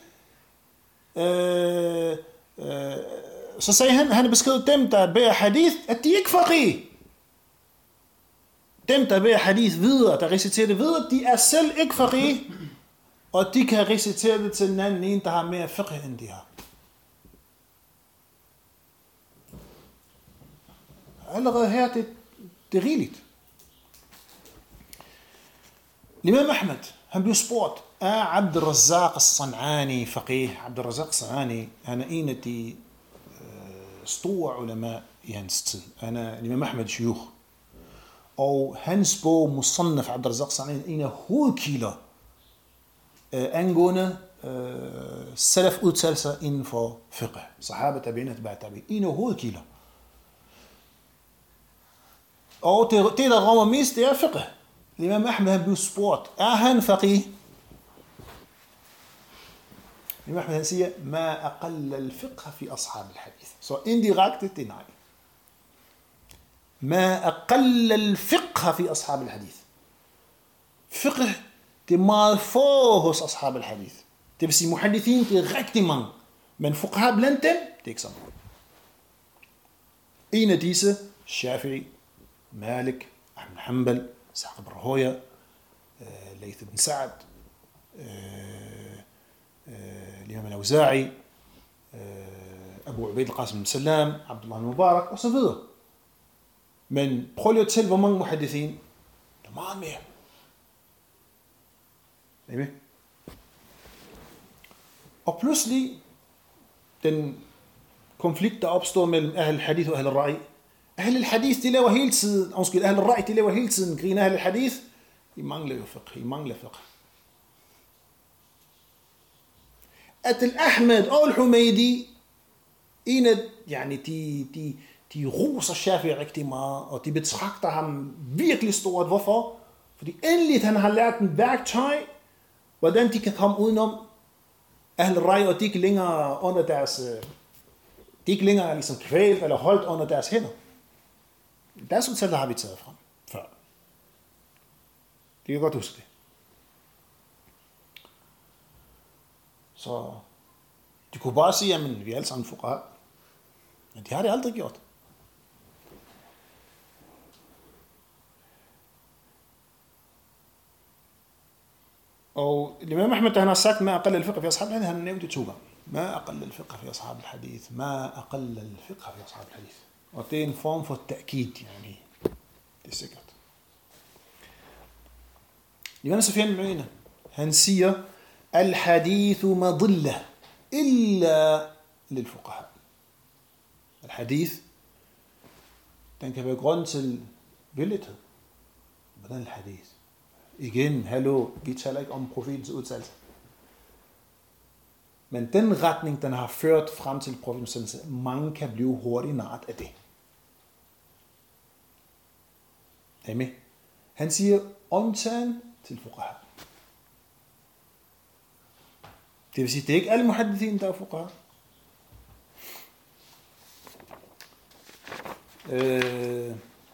øh, øh, så sagde han, han har beskrevet dem, der bærer hadith, at de ikke faqih. Dem, der bærer hadith videre, der reciterer det videre, de er selv ikke faqih. Og de kan recitere det til en anden en, der har mere fiqh end de har. Allerede her, det, det er rigeligt. Imam Ahmed, han blev spurgt, er Abd al-Razzaq al-San'ani faqih? Abd al-Razzaq al-San'ani, han er en af de øh, store ulema i hans tid. Han er Imam Ahmed shuyukh. Og hans bog, Musannaf Abd al-Razzaq al-San'ani, er en af hovedkilder Uh, angående uh, salaf udtalelser inden for fiqh. Sahaba, tabi'in, atba' tabi'in. En af hovedkilder. Og det, det der rammer mest, det er fiqh. Imam Ahmed han blev spurgt, er han faqih? Imam Ahmed han siger, ma aqalla al-fiqh fi ashab al-hadith. Så indirekte, det er nej. Ma aqalla al-fiqh fi ashab al-hadith. Fiqh, det er meget få hos ashab al-hadith. Det vil sige, muhaddithin, det er rigtig mange. Men fuqaha blandt dem, det er ikke sådan. En af disse, Shafi'i, Malik, Ahmed Hanbal, Sa'd ibn Rahoya, Layth ibn Sa'd, الإمام الأوزاعي, Abu Ubaid al-Qasim ibn Salam, Abdullah al-Mubarak og så videre. Men prøv lige at tælle, hvor mange muhaddithin. Der er meget mere. Er I med? Og pludselig, den konflikt, der opstår mellem Ahl al-Hadith og Ahl al-Ra'i. Ahl al-Hadith, de laver hele tiden, undskyld, Ahl al-Ra'i, de laver hele tiden grin. Ahl al-Hadith, I mangler jo fiqh, I mangler fiqh. At al-Ahmed og al-Humaydi, en af, yani, de, de, de roser Shafi'i rigtig meget, og de betragter ham virkelig stort. Hvorfor? Fordi endelig han har lært en værktøj, hvordan de kan komme udenom Ahl al-Ra'i, og de ikke længere under deres, de ikke længere ligesom kvælt eller holdt under deres hænder. Deres udtalelser har vi taget frem før. Det kan godt huske det. Så de kunne bare sige, at vi er alle sammen fuqaha. Men de har det aldrig gjort. Og Imam Ahmed, han har sagt, ma aqalla al-fiqh fi ashab al-hadith, han nævnte det to gange. Ma aqalla al-fiqh fi ashab al-hadith, ma aqalla al-fiqh fi ashab al-hadith. Og det er en form for ta'kid, yani. Det er sikkert. Imam Sufyan ibn Uyayna, han siger, al-hadith madilla illa lil-fuqaha. Al-hadith, den kan være grund til vildhed. Hvordan al-hadith? Igen, hallo, vi taler ikke om profetens udtalelse. Men den retning, den har ført frem til profetens udtalelse, mange kan blive hurtigt nart af det. Er I med? Han siger, undtagen til fuqaha. Det vil sige, det er ikke alle muhaddithin, der er fuqaha. Øh,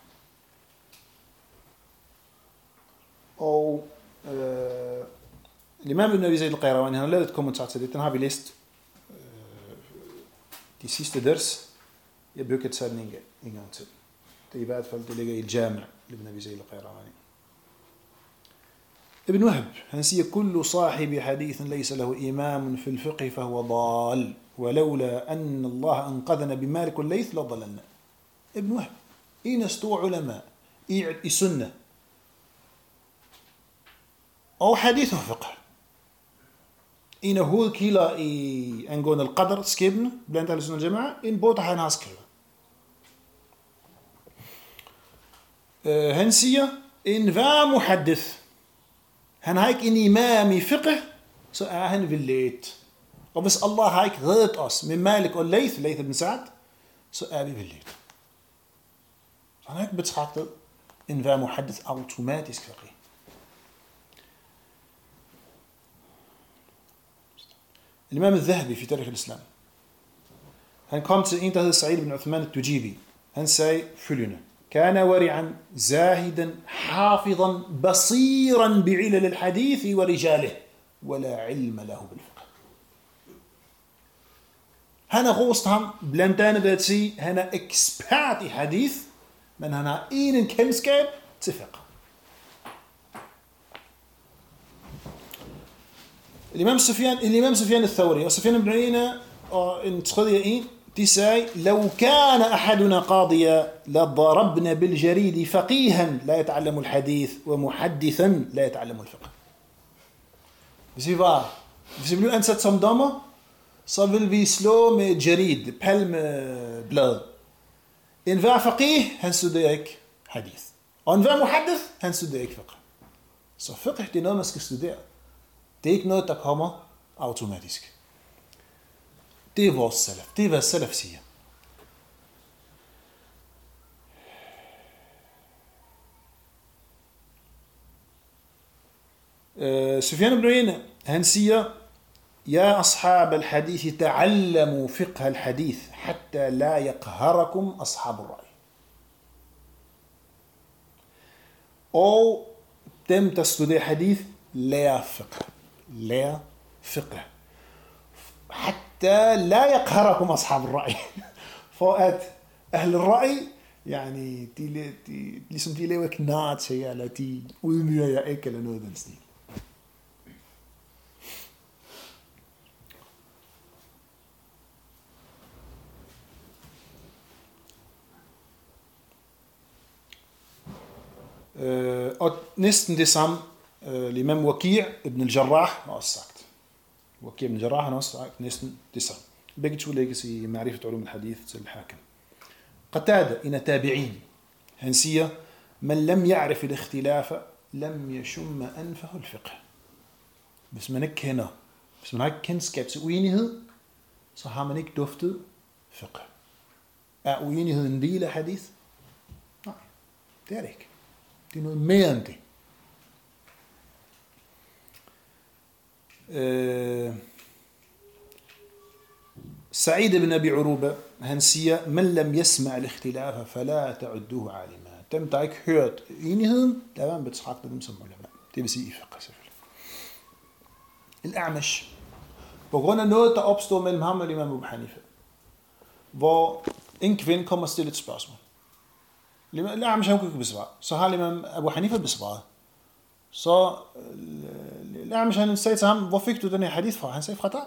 og øh, Imam ibn Abi Zayd al-Qayrawani, han har lavet et kommentar til det. Den har vi læst øh, de sidste ders. Jeg bygger tage den en gang, en gang til. Det er i hvert fald, det ligger i al-Jami' ibn Abi Zayd al-Qayrawani. Ibn Wahb, han siger, kullu sahibi hadithin laysa lahu imamun fil fiqh fahuwa dal, walawla anna Allah anqadhana bimalik wal-layth la dalalna. Ibn Wahb, en af store ulama i, i sunnah, og hadith og fiqh. En af hovedkilder i angående al-qadr, skæbne, blandt alle sunnah jama'a, en bog, der han har skrevet. Uh, han siger, en hver muhaddith, han har ikke en imam i fiqh, så er han vildledt. Og hvis Allah har ikke reddet os med Malik og Layth, Layth ibn Sa'd, så er vi vildledt. Så han har ikke betragtet en hver muhaddith automatisk fiqh. Imam al-Dhahabi i Tarikh al-Islam, han kom til en, der hed Sa'id ibn Uthman al-Tujibi. Han sagde følgende: كان ورعا زاهدا حافظا بصيرا بعلل الحديث ورجاله ولا علم له بالفقه. Han har rost ham blandt andet ved at sige, han er ekspert i hadith, men han har ingen kendskab til fiqh. Imam Sufyan, Imam Sufyan al-Thawri og Sufyan ibn Uyayna og en tredje en, de sagde, لو كان أحدنا قاضيا لضربنا بالجريد فقيها لا يتعلم الحديث ومحدثا لا يتعلم الفقه. Hvis vi var, hvis vi blev ansat som dommer, så vil vi slå med jarid, palmeblad. En hver faqih, han studerer ikke hadith. Og en hver muhaddith, han studerer ikke fiqh. Så fiqh, det er noget, man skal studere. Det er ikke noget, der kommer automatisk. Det er vores salaf. Det er, hvad salaf siger. Uh, Sufyan ibn Uyayna, han siger, يا أصحاب الحديث تعلموا فقه الحديث حتى لا يقهركم أصحاب الرأي. Og dem, der studerer hadith, lærer fiqh. Lærer fiqh. حتى لا يقهركم أصحاب الرأي. For at أهل الرأي, يعني, de, de, ligesom de lever knart til jer, eller de udmyrer jer ikke, eller noget af den stil. Uh, og næsten det samme, uh, Imam Waqi' ibn al-Jarrah har også sagt. Waqi' ibn al-Jarrah har også sagt næsten det samme. Begge to lægges i Ma'rifat Ulum al-Hadith til al-Hakim. Qatada, en af tabi'in, han siger, man lam ya'rif al-ikhtilafa, lam yashumma anfahu al-fiqh. Hvis man ikke kender, hvis man har ikke kendskab til uenighed, så har man ikke duftet fiqh. Er uenighed en del af hadith? Nej, det er det ikke. Det er noget mere end det. Uh, Sa'id ibn Abi Uruba, han siger, man lam yasma' al-ikhtilafa, fala ta'udduhu alima. Dem, der ikke hørt enigheden, lad være med betragte dem som ulama. Det vil sige i fiqh selvfølgelig. Al-A'mash, på grund af noget, der opstår mellem ham og Imam Abu Hanifa, hvor en kvinde kommer og stiller et spørgsmål. Al-A'mash han kunne ikke besvare. Så har Imam Abu Hanifa besvaret. Så Al-A'mash han sagde til ham, hvor fik du den her hadith fra? Han sagde, fra dig.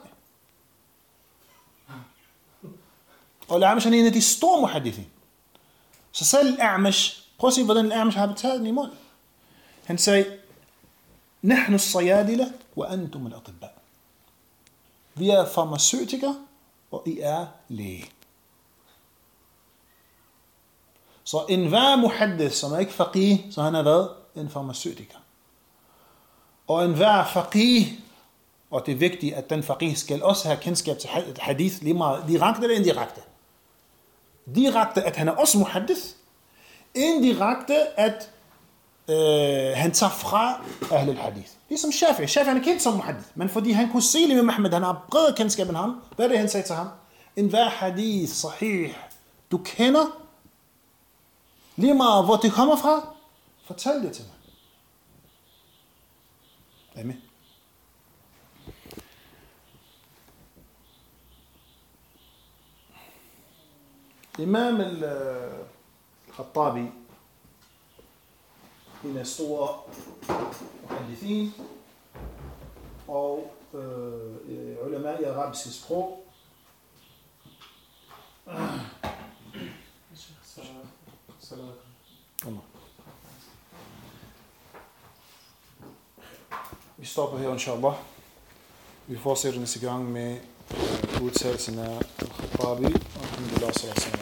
Og Al-A'mash han er en af de store muhadithin. Så selv Al-A'mash, prøv at se, hvordan Al-A'mash har betaget den imod. Han sagde, نحن الصيادلة وأنتم الأطباء. Vi er farmaceutikere, og I er læge. Så enhver muhaddith, som er ikke faqih, så han har været en farmaceutiker. Og enhver faqih, og det er vigtigt, at den faqih skal også have kendskab til hadith, lige meget direkte eller indirekte. Direkte, at han er også muhaddith. Indirekte, at øh, han tager fra ahl al-hadith. Ligesom Shafi'i. Shafi'i han er kendt som muhaddith, men fordi han kunne se Imam Ahmed, han har bredere kendskab end ham, hvad er det, han sagde til ham? Enhver hadith, sahih, du kender, lige meget hvor det kommer fra, fortæl det til mig. Er I med? Imam al-Khattabi, en af store muhaddithin og øh, ulama i arabiske sprog. Vi stopper her, inshallah. Vi fortsætter næste gang med udtalelsen af al-Khattabi. Alhamdulillah, sallallahu alaihi wa sallam.